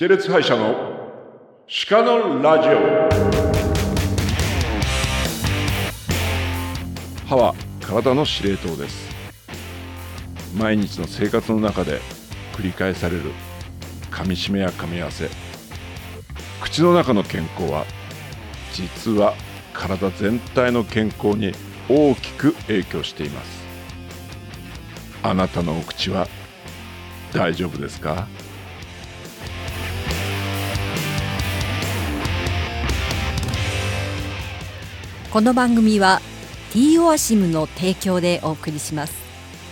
テレツ歯医者の鹿のラジオ。歯は体の司令塔です。毎日の生活の中で繰り返される噛み締めや噛み合わせ、口の中の健康は実は体全体の健康に大きく影響しています。あなたのお口は大丈夫ですか？ この番組は T オアシムの提供でお送りします。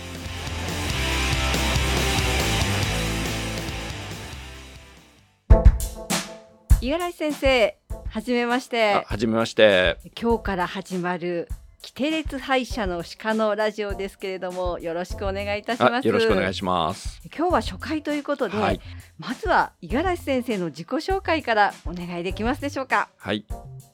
五十嵐先生、はじめまして。 はじめまして。 今日から始まるキテレツ歯医者の鹿のラジオですけれども、よろしくお願いいたします。 よろしくお願いします。 今日は初回ということで、はい、まずは五十嵐先生の自己紹介からお願いできますでしょうか？ はい、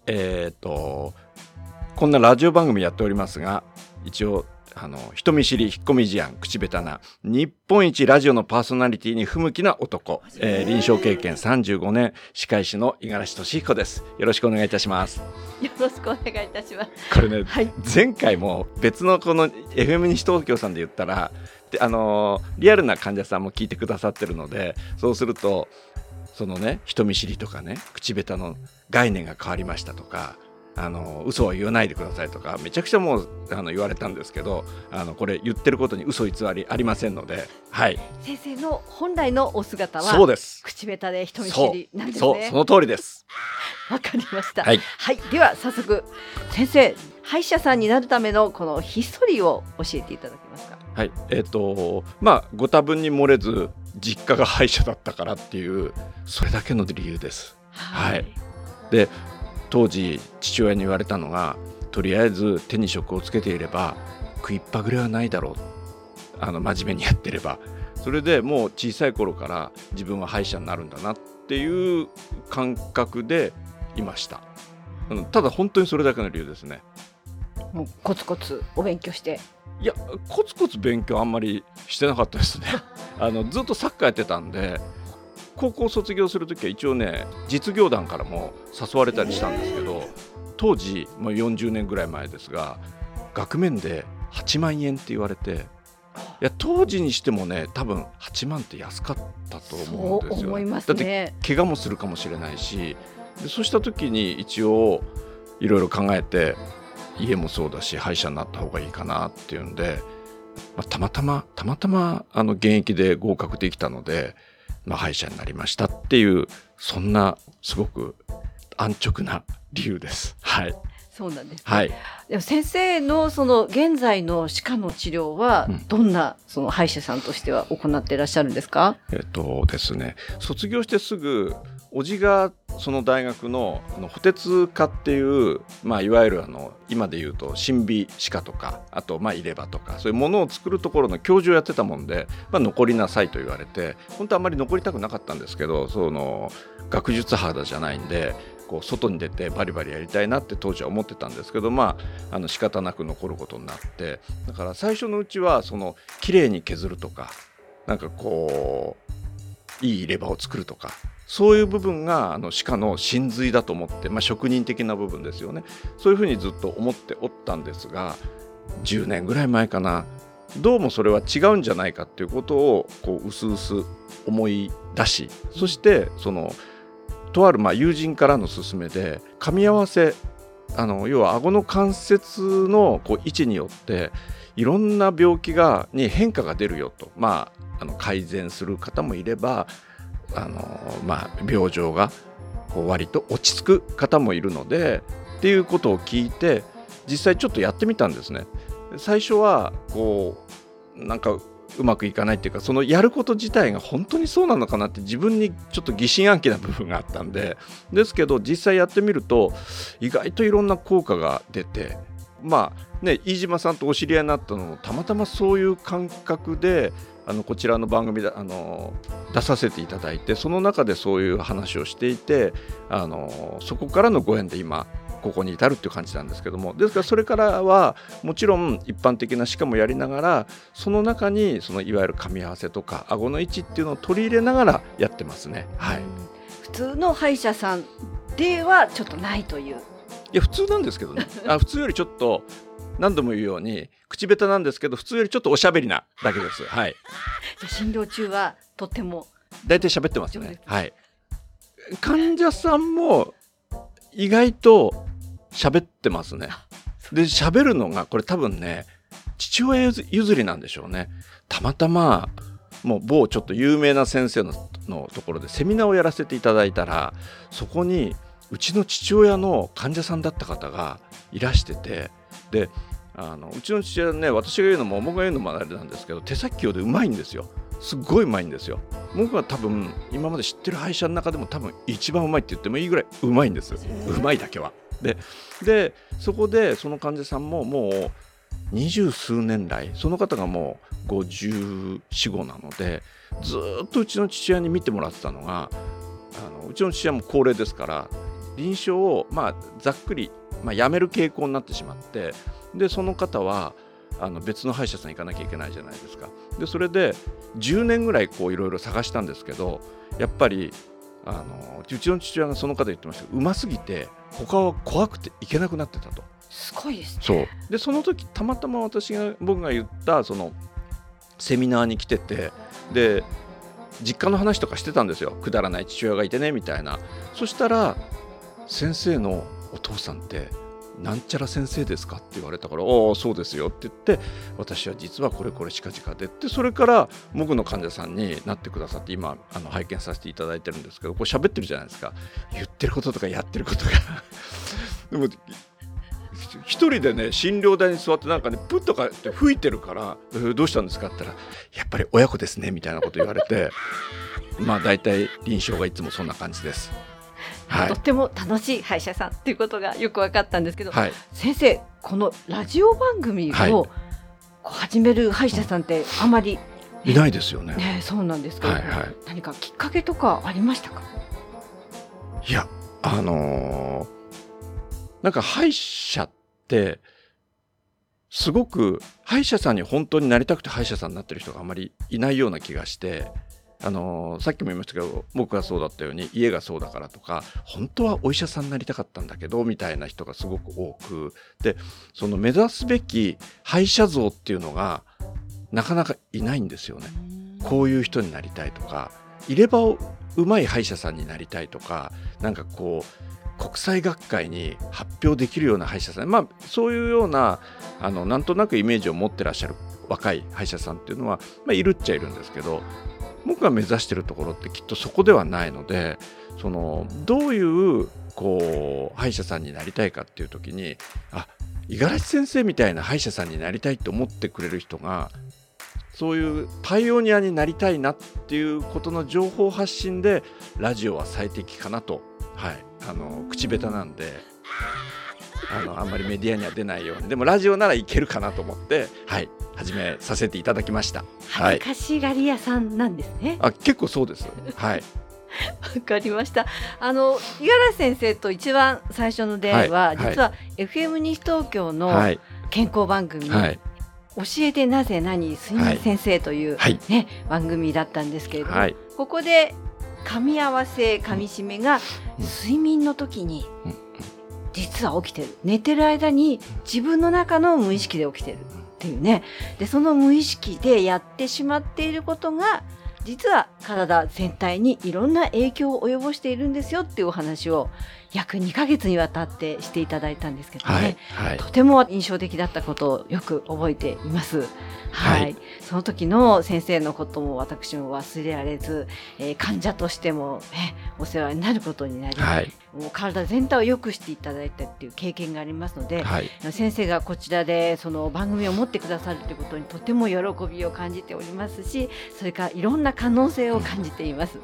こんなラジオ番組やっておりますが、一応人見知り、引っ込み思案、口下手な日本一ラジオのパーソナリティに不向きな男、臨床経験35年、歯科医師の五十嵐俊彦です。よろしくお願いいたします。 よろしくお願いいたします。 これね、 はい、 前回も別のこの FM 西東京さんで言ったらで、リアルな患者さんも聞いてくださってるので、そうするとそのね、人見知りとかね、口下手の概念が変わりましたとか、嘘は言わないでくださいとかめちゃくちゃもう言われたんですけど、これ言ってることに嘘偽りありませんので、はい、 先生の本来のお姿はそうです。 口下手で人見知りなんですね。 その通りです。 わかりました。 はい、 はい、では早速先生、歯医者さんになるためのこのヒストリーを教えていただけますか？ はい、ご多分に漏れず実家が歯医者だったからっていうそれだけの理由です。 はい、 で当時父親に言われたのが、とりあえず手に職をつけていれば食いっぱぐれはないだろう、真面目にやってれば。それでもう小さい頃から自分は歯医者になるんだなっていう感覚でいました。ただ本当にそれだけの理由ですね。 もうコツコツお勉強して。 いや、コツコツ勉強あんまりしてなかったですねずっとサッカーやってたんで、高校卒業するときは一応ね、実業団からも誘われたりしたんですけど、当時、40年ぐらい前ですが、額面で8万円って言われて、いや当時にしてもね、多分8万って安かったと思うんですよ。 そう思いますね。 だって怪我もするかもしれないし、でそうした時に一応いろいろ考えて、家もそうだし歯医者になった方がいいかなっていうんで、たまたま現役で合格できたので、歯医者になりましたっていう、そんなすごく安直な理由です。はい、 そうなんですね。 はい、 でも先生のその現在の歯科の治療はどんなその歯医者さんとしては行っていらっしゃるんですか？ ですね、卒業してすぐ叔父がその大学の補鉄科っていう、いわゆる今でいうと審美歯科とか、あと入れ歯とか、そういうものを作るところの教授をやってたもんで、残りなさいと言われて、本当はあんまり残りたくなかったんですけど、その学術肌じゃないんで、こう外に出てバリバリやりたいなって当時は思ってたんですけど、仕方なく残ることになって、だから最初のうちはその綺麗に削るとか、なんかこういい入れ歯を作るとか、そういう部分が歯科の真髄だと思って、職人的な部分ですよね。そういうふうにずっと思っておったんですが、10年ぐらい前かな、どうもそれは違うんじゃないかっていうことをこう薄々思い出し、そしてとある友人からの勧めで、噛み合わせ、要は顎の関節のこう位置によっていろんな病気に変化が出るよと、改善する方もいれば、病状がこう割と落ち着く方もいるのでっていうことを聞いて、実際ちょっとやってみたんですね。最初はこうなんかうまくいかないっていうか、そのやること自体が本当にそうなのかなって自分にちょっと疑心暗鬼な部分があったんで、ですけど実際やってみると意外といろんな効果が出て、飯島さんとお知り合いになったのもたまたまそういう感覚でこちらの番組で出させていただいて、その中でそういう話をしていて、そこからのご縁で今ここに至るっていう感じなんですけども、ですからそれからはもちろん一般的な歯科もやりながら、その中にそのいわゆる噛み合わせとか顎の位置っていうのを取り入れながらやってますね。はい、 普通の歯医者さんではちょっとないという。 いや普通なんですけどね普通よりちょっと何度も言うように口下手なんですけど普通よりちょっとおしゃべりなだけです。はい。 診療中はとっても大体喋ってますね。はい。患者さんも意外と喋ってますね。で喋るのがこれ多分ね父親譲りなんでしょうね。たまたまもう某ちょっと有名な先生のところでセミナーをやらせていただいたら、そこにうちの父親の患者さんだった方がいらしてて、でうちの父親ね、私が言うのも僕が言うのもあれなんですけど手先器用でうまいんですよ。すっごいうまいんですよ。僕は多分今まで知ってる歯医者の中でも多分一番うまいって言ってもいいぐらいうまいんです。うまいだけは。でそこでその患者さんももう20数年来、その方がもう54、5なのでずっとうちの父親に見てもらってたのが、うちの父親も高齢ですから臨床をざっくり、やめる傾向になってしまって、でその方は別の歯医者さん行かなきゃいけないじゃないですか。でそれで10年ぐらいいろいろ探したんですけど、やっぱりうちの父親がその方言ってましたけど、うますぎて他は怖くて行けなくなってたと。 すごいですね。 そうでその時たまたま僕が言ったそのセミナーに来てて、で実家の話とかしてたんですよ。くだらない父親がいてねみたいな。そしたら先生のお父さんってなんちゃら先生ですかって言われたから、おーそうですよって言って、私は実はこれ近々でって、それから僕の患者さんになってくださって今拝見させていただいてるんですけど、これ喋ってるじゃないですか。言ってることとかやってることがでも一人でね診療台に座ってなんかねプッとかって吹いてるから、どうしたんですかって言ったら、やっぱり親子ですねみたいなこと言われて大体臨床がいつもそんな感じです。はい、 とっても楽しい歯医者さんっていうことがよく分かったんですけど、 はい、 先生このラジオ番組を始める歯医者さんってあまり、 いないですよね。 そうなんですけど、何かきっかけとかありましたか？ いやなんか歯医者ってすごく歯医者さんに本当になりたくて歯医者さんになってる人があまりいないような気がして、さっきも言いましたけど僕がそうだったように家がそうだからとか、本当はお医者さんになりたかったんだけどみたいな人がすごく多くで、その目指すべき歯医者像っていうのがなかなかいないんですよね。こういう人になりたいとか、いればうまい歯医者さんになりたいとか、なんかこう国際学会に発表できるような歯医者さん、そういうようななんとなくイメージを持ってらっしゃる若い歯医者さんっていうのは、いるっちゃいるんですけど、僕が目指しているところってきっとそこではないので、どういう歯医者さんになりたいかっていう時に、五十嵐先生みたいな歯医者さんになりたいって思ってくれる人が、そういうパイオニアになりたいなっていうことの情報発信でラジオは最適かなと、口下手なんであんまりメディアには出ないように、でもラジオならいけるかなと思って、始めさせていただきました。 恥ずかしがり屋さんなんですね。 結構そうです。わかりました。五十嵐先生と一番最初の出会いは、実は FM 西東京の健康番組、教えてなぜ何睡眠先生という、番組だったんですけれども、ここで噛み合わせ噛み締めが睡眠の時に実は起きてる、寝てる間に自分の中の無意識で起きてるっていうね。でその無意識でやってしまっていることが実は体全体にいろんな影響を及ぼしているんですよっていうお話を約2ヶ月にわたってしていただいたんですけどね、とても印象的だったことをよく覚えています。その時の先生のことも私も忘れられず、患者としても、お世話になることになり、もう体全体を良くしていただいたっていう経験がありますので、先生がこちらでその番組を持ってくださるということにとても喜びを感じておりますし、それからいろんな可能性を感じています。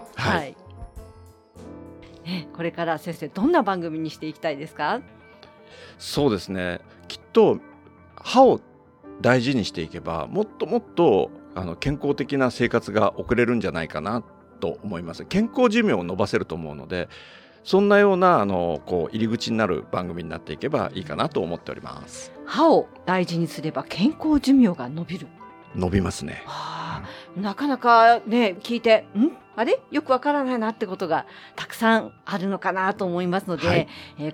これから先生どんな番組にしていきたいですか？ そうですね、きっと歯を大事にしていけばもっともっと健康的な生活が送れるんじゃないかなと思います。健康寿命を伸ばせると思うので、そんなような入り口になる番組になっていけばいいかなと思っております。 歯を大事にすれば健康寿命が伸びる。 伸びますね。 なかなかね聞いてあれよくわからないなってことがたくさんあるのかなと思いますので、はい、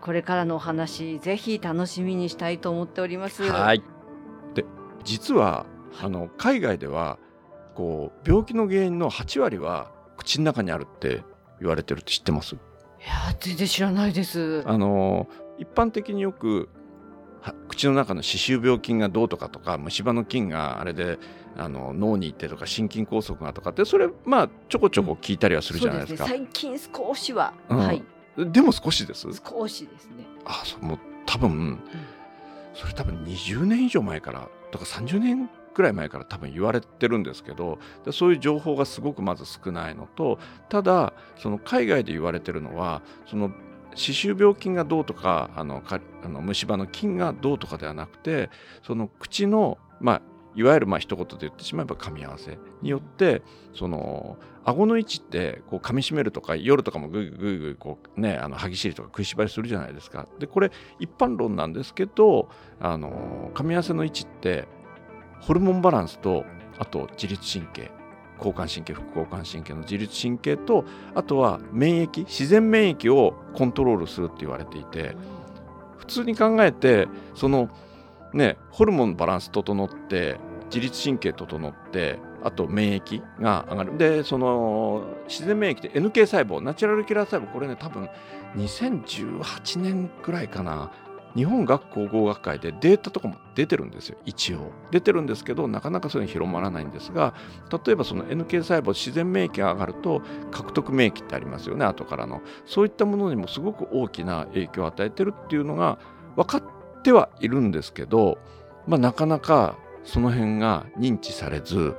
これからのお話ぜひ楽しみにしたいと思っております。 はい。で実は海外ではこう病気の原因の8割は口の中にあるって言われてるって知ってます？いや全然知らないです。 一般的によく口の中の歯周病菌がどうとかとか虫歯の菌があれで脳に行ってとか心筋梗塞がとかってそれちょこちょこ聞いたりはするじゃないですか。 そうですね、最近少しは、 はい、でも少しです。 少しですね。 もう多分、それ多分20年以上前からとか30年くらい前から多分言われてるんですけど、そういう情報がすごくまず少ないのと、ただその海外で言われてるのはその歯周病菌がどうとか虫歯の菌がどうとかではなくて、その口のいわゆる一言で言ってしまえば噛み合わせによってその顎の位置ってこう噛み締めるとか夜とかもグイグイグイこうね歯ぎしりとか食いしばりするじゃないですか。でこれ一般論なんですけど噛み合わせの位置ってホルモンバランスとあと自律神経交感神経副交感神経の自律神経とあとは免疫自然免疫をコントロールするって言われていて、普通に考えてそのねホルモンバランス整って自律神経整ってあと免疫が上がる。でその自然免疫って NK 細胞ナチュラルキラー細胞これね多分2018年くらいかな日本学校合学会でデータとかも出てるんですよ。一応出てるんですけどなかなかそういうの広まらないんですが、例えばその NK 細胞自然免疫が上がると獲得免疫ってありますよね。後からのそういったものにもすごく大きな影響を与えてるっていうのが分かってはいるんですけど、なかなかその辺が認知されず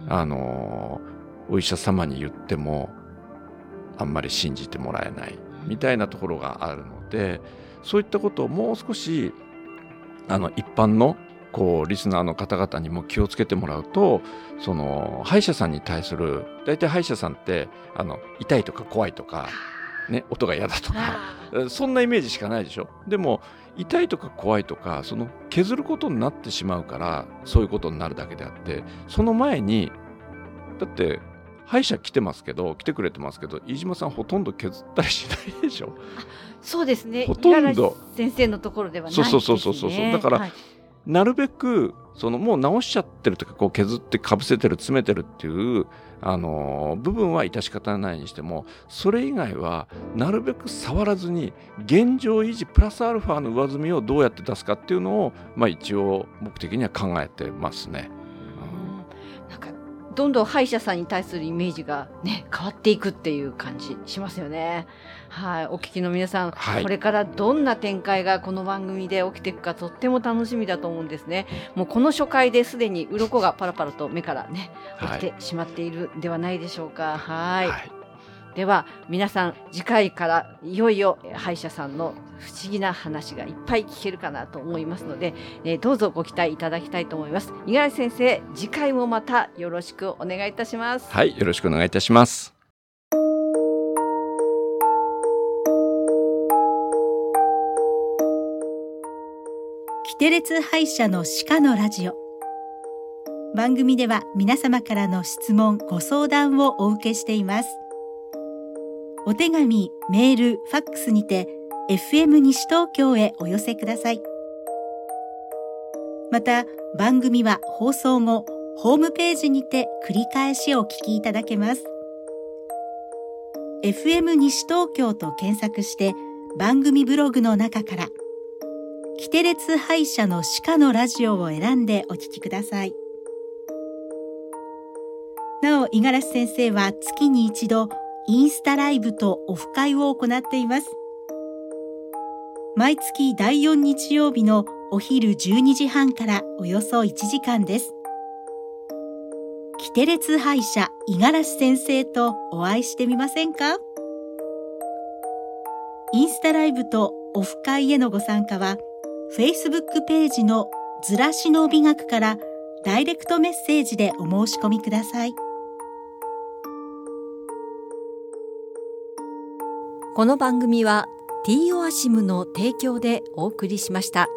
お医者様に言ってもあんまり信じてもらえないみたいなところがあるので、そういったことをもう少し一般のリスナーの方々にも気をつけてもらうと、その歯医者さんに対する大体歯医者さんって痛いとか怖いとか、ね、音が嫌だとかそんなイメージしかないでしょ。でも痛いとか怖いとかその削ることになってしまうからそういうことになるだけであって、その前にだって歯医者来てくれてますけど飯島さんほとんど削ったりしないでしょ。 そうですね、 ほとんど先生のところではないですね。 そうだから、なるべくもう直しちゃってるとか削ってかぶせてる詰めてるっていう部分は致し方ないにしても、それ以外はなるべく触らずに現状維持プラスアルファの上積みをどうやって出すかっていうのを、一応僕的には考えてますね。 なんかどんどん歯医者さんに対するイメージがね変わっていくっていう感じしますよね。はい、お聞きの皆さん、これからどんな展開がこの番組で起きていくかとっても楽しみだと思うんですね。もうこの初回ですでに鱗がパラパラと目からね起きてしまっているんではないでしょうか。はい、では皆さん次回からいよいよ歯医者さんの不思議な話がいっぱい聞けるかなと思いますので、どうぞご期待いただきたいと思います。五十嵐先生、次回もまたよろしくお願いいたします。 はい、よろしくお願いいたします。 キテレツ歯医者の歯科のラジオ。番組では皆様からの質問ご相談をお受けしています。お手紙、メール、ファックスにて FM 西東京へお寄せください。また番組は放送後ホームページにて繰り返しお聞きいただけます。 FM 西東京と検索して番組ブログの中からキテレツ歯医者の歯科のラジオを選んでお聞きください。なお五十嵐先生は月に一度インスタライブとオフ会を行っています。毎月第4日曜日のお昼12時半からおよそ1時間です。キテレツ歯医者五十嵐先生とお会いしてみませんか？インスタライブとオフ会へのご参加はFacebook ページのずらしの美学からダイレクトメッセージでお申し込みください。 この番組は T オアシムの提供でお送りしました。